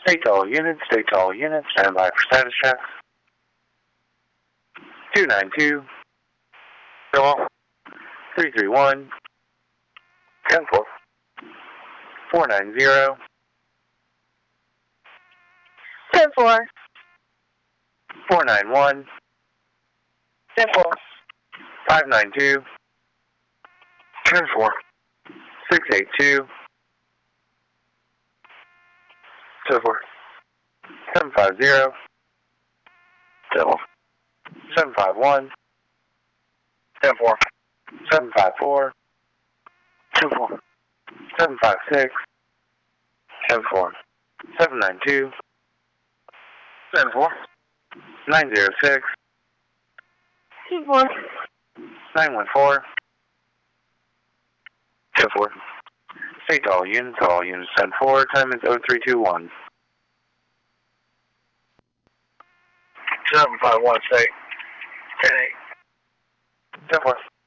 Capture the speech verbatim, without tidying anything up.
State to all units, state to all units, stand by for status check. two nine two. Go. three three one. ten four. four nine zero. ten four. four nine one. ten four. five nine two. ten four. six eight two. ten four. seven five zero. seven five one. ten four. seven five four. ten four. seven five six. ten four. seven nine two. ten four. nine zero six. ten four. nine one four. ten four. State to all units, all units ten four. Time is oh three two one. seven five one, state. ten eight. ten four.